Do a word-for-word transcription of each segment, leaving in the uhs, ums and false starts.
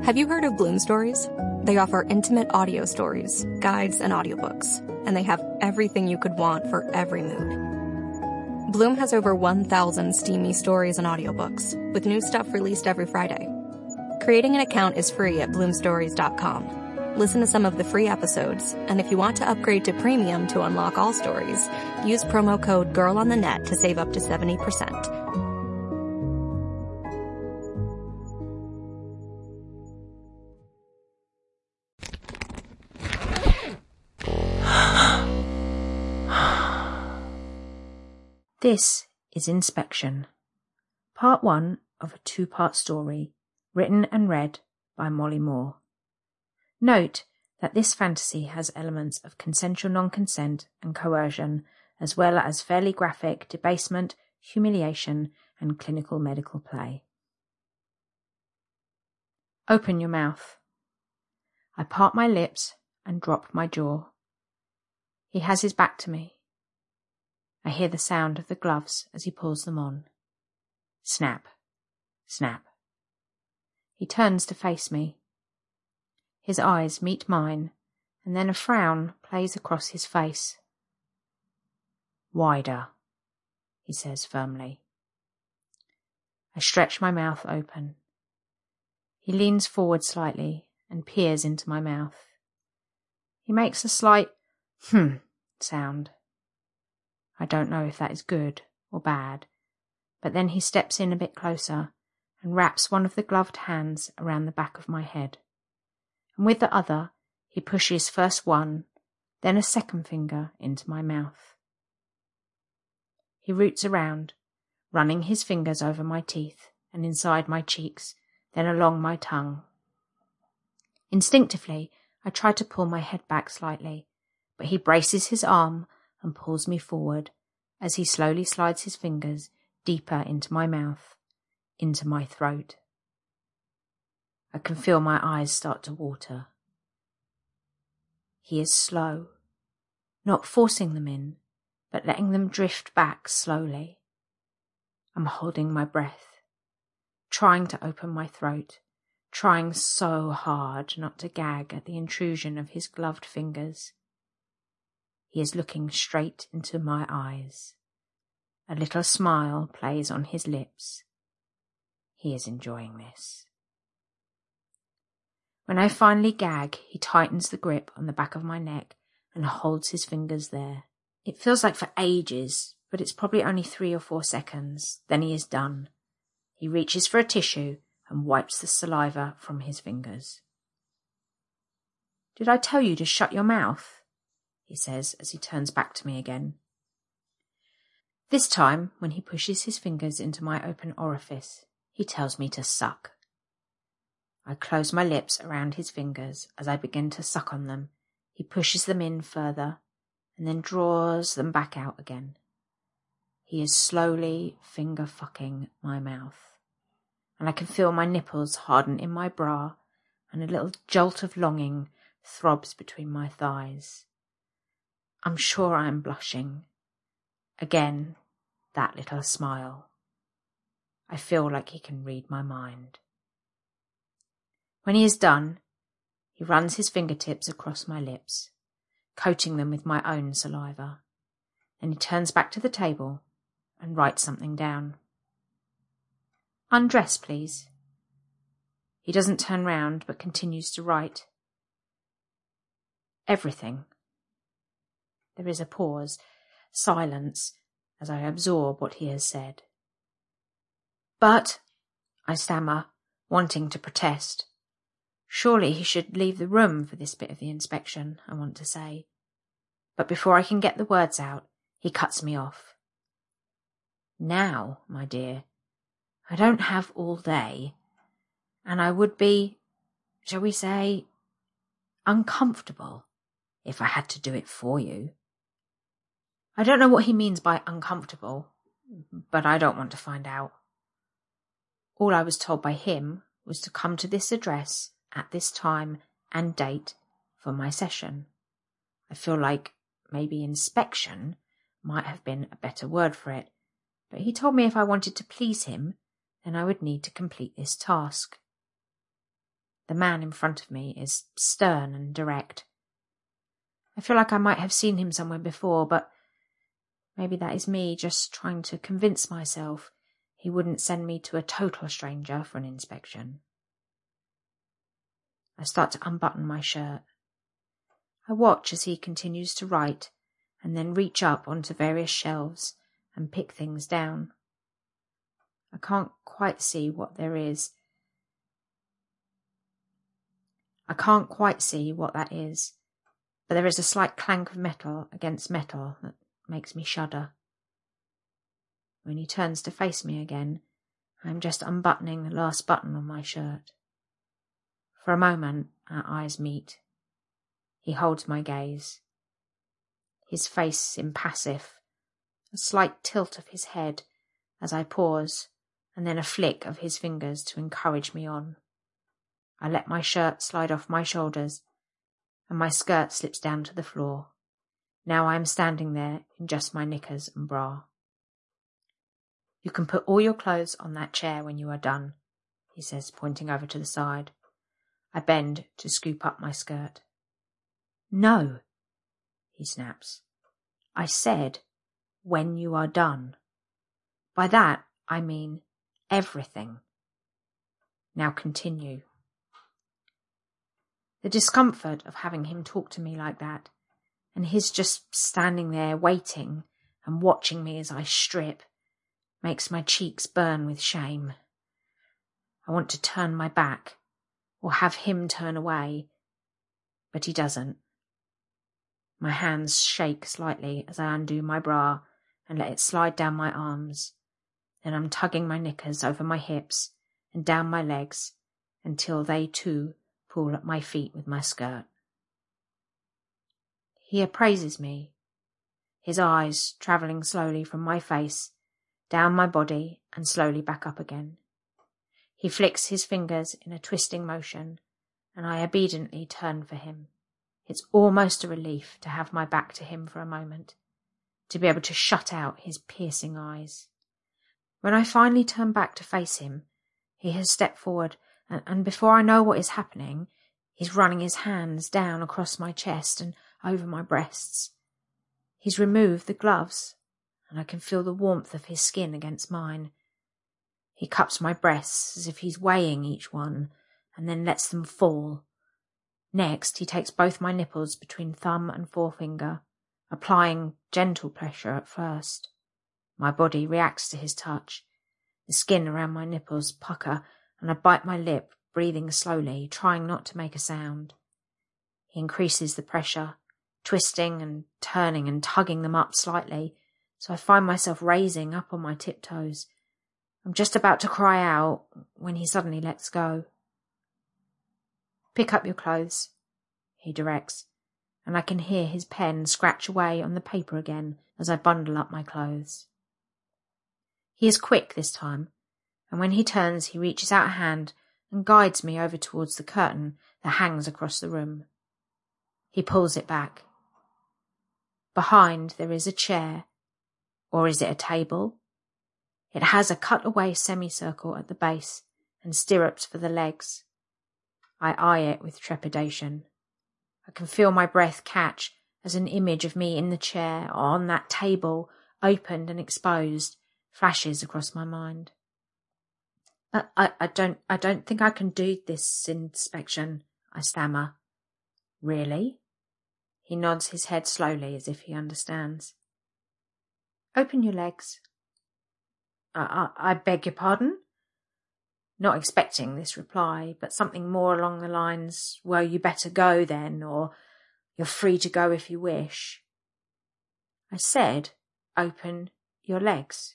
Have you heard of Bloom Stories? They offer intimate audio stories, guides, and audiobooks, and they have everything you could want for every mood. Bloom has over one thousand steamy stories and audiobooks, with new stuff released every Friday. Creating an account is free at bloom stories dot com. Listen to some of the free episodes, and if you want to upgrade to premium to unlock all stories, use promo code GIRLONTHENET to save up to seventy percent. This is Inspection, part one of a two-part story, written and read by Molly Moore. Note that this fantasy has elements of consensual non-consent and coercion, as well as fairly graphic debasement, humiliation, and clinical medical play. Open your mouth. I part my lips and drop my jaw. He has his back to me. I hear the sound of the gloves as he pulls them on. Snap, snap. He turns to face me. His eyes meet mine, and then a frown plays across his face. Wider, he says firmly. I stretch my mouth open. He leans forward slightly and peers into my mouth. He makes a slight hmm sound. I don't know if that is good or bad, but then he steps in a bit closer and wraps one of the gloved hands around the back of my head. And with the other, he pushes first one, then a second finger into my mouth. He roots around, running his fingers over my teeth and inside my cheeks, then along my tongue. Instinctively, I try to pull my head back slightly, but he braces his arm and pulls me forward as he slowly slides his fingers deeper into my mouth, into my throat. I can feel my eyes start to water. He is slow, not forcing them in, but letting them drift back slowly. I'm holding my breath, trying to open my throat, trying so hard not to gag at the intrusion of his gloved fingers. He is looking straight into my eyes. A little smile plays on his lips. He is enjoying this. When I finally gag, he tightens the grip on the back of my neck and holds his fingers there. It feels like for ages, but it's probably only three or four seconds. Then he is done. He reaches for a tissue and wipes the saliva from his fingers. Did I tell you to shut your mouth? He says as he turns back to me again. This time, when he pushes his fingers into my open orifice, he tells me to suck. I close my lips around his fingers as I begin to suck on them. He pushes them in further and then draws them back out again. He is slowly finger-fucking my mouth, and I can feel my nipples harden in my bra, and a little jolt of longing throbs between my thighs. I'm sure I am blushing. Again, that little smile. I feel like he can read my mind. When he is done, he runs his fingertips across my lips, coating them with my own saliva. Then he turns back to the table and writes something down. Undress, please. He doesn't turn round but continues to write. Everything. There is a pause, silence, as I absorb what he has said. But, I stammer, wanting to protest. Surely he should leave the room for this bit of the inspection, I want to say. But before I can get the words out, he cuts me off. Now, my dear, I don't have all day, and I would be, shall we say, uncomfortable if I had to do it for you. I don't know what he means by uncomfortable, but I don't want to find out. All I was told by him was to come to this address at this time and date for my session. I feel like maybe inspection might have been a better word for it, but he told me if I wanted to please him, then I would need to complete this task. The man in front of me is stern and direct. I feel like I might have seen him somewhere before, but maybe that is me just trying to convince myself he wouldn't send me to a total stranger for an inspection. I start to unbutton my shirt. I watch as he continues to write and then reach up onto various shelves and pick things down. I can't quite see what there is. I can't quite see what that is, but there is a slight clank of metal against metal that makes me shudder. When he turns to face me again, I am just unbuttoning the last button on my shirt. For a moment, our eyes meet. He holds my gaze. His face impassive, a slight tilt of his head as I pause, and then a flick of his fingers to encourage me on. I let my shirt slide off my shoulders, and my skirt slips down to the floor. Now I am standing there in just my knickers and bra. "You can put all your clothes on that chair when you are done," he says, pointing over to the side. I bend to scoop up my skirt. "No," he snaps. "I said, when you are done. By that, I mean everything. Now continue." The discomfort of having him talk to me like that, and his just standing there waiting and watching me as I strip, makes my cheeks burn with shame. I want to turn my back, or have him turn away, but he doesn't. My hands shake slightly as I undo my bra and let it slide down my arms. Then I'm tugging my knickers over my hips and down my legs until they too pull at my feet with my skirt. He appraises me, his eyes travelling slowly from my face, down my body and slowly back up again. He flicks his fingers in a twisting motion, and I obediently turn for him. It's almost a relief to have my back to him for a moment, to be able to shut out his piercing eyes. When I finally turn back to face him, he has stepped forward, and, and before I know what is happening, he's running his hands down across my chest and over my breasts. He's removed the gloves, and I can feel the warmth of his skin against mine. He cups my breasts as if he's weighing each one, and then lets them fall. Next, he takes both my nipples between thumb and forefinger, applying gentle pressure at first. My body reacts to his touch. The skin around my nipples pucker, and I bite my lip, breathing slowly, trying not to make a sound. He increases the pressure, twisting and turning and tugging them up slightly, so I find myself raising up on my tiptoes. I'm just about to cry out when he suddenly lets go. "Pick up your clothes," he directs, and I can hear his pen scratch away on the paper again as I bundle up my clothes. He is quick this time, and when he turns he reaches out a hand and guides me over towards the curtain that hangs across the room. He pulls it back. Behind there is a chair, or is it a table? It has a cut-away semicircle at the base and stirrups for the legs. I eye it with trepidation. I can feel my breath catch as an image of me in the chair or on that table, opened and exposed, flashes across my mind. I, I, I don't, I don't think I can do this inspection, I stammer. Really? He nods his head slowly as if he understands. Open your legs. I, I, I beg your pardon? Not expecting this reply, but something more along the lines, well, you better go then, or you're free to go if you wish. I said, open your legs.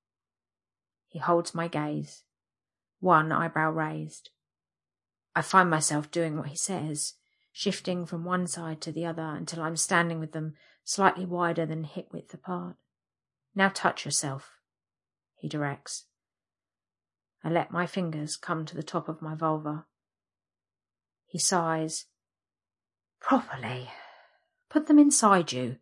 He holds my gaze, one eyebrow raised. I find myself doing what he says, shifting from one side to the other until I'm standing with them slightly wider than hip width apart. Now touch yourself, he directs. I let my fingers come to the top of my vulva. He sighs. Properly. Put them inside you.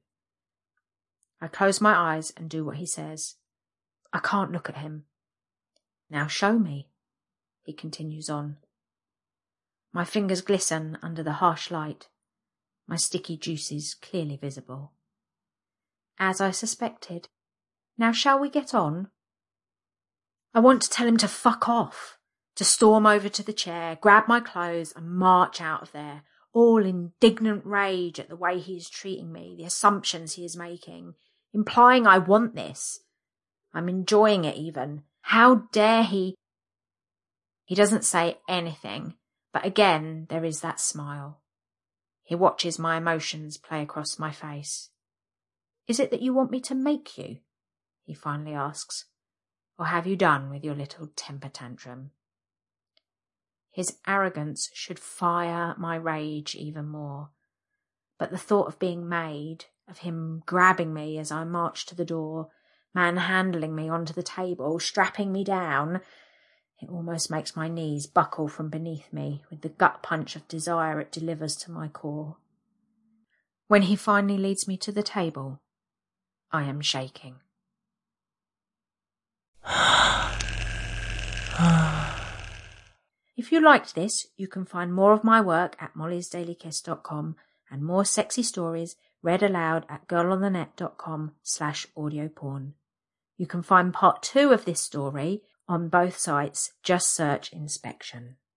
I close my eyes and do what he says. I can't look at him. Now show me, he continues on. My fingers glisten under the harsh light, my sticky juices clearly visible. As I suspected. Now shall we get on? I want to tell him to fuck off, to storm over to the chair, grab my clothes and march out of there, all indignant rage at the way he is treating me, the assumptions he is making, implying I want this. I'm enjoying it even. How dare he? He doesn't say anything, but again there is that smile. He watches my emotions play across my face. Is it that you want me to make you? He finally asks. Or have you done with your little temper tantrum? His arrogance should fire my rage even more. But the thought of being made, of him grabbing me as I march to the door, manhandling me onto the table, strapping me down, it almost makes my knees buckle from beneath me with the gut punch of desire it delivers to my core. When he finally leads me to the table, I am shaking. If you liked this, you can find more of my work at mollys daily kiss dot com and more sexy stories read aloud at girlonthenet dot com slash audio porn. You can find part two of this story on both sites. Just search Inspection.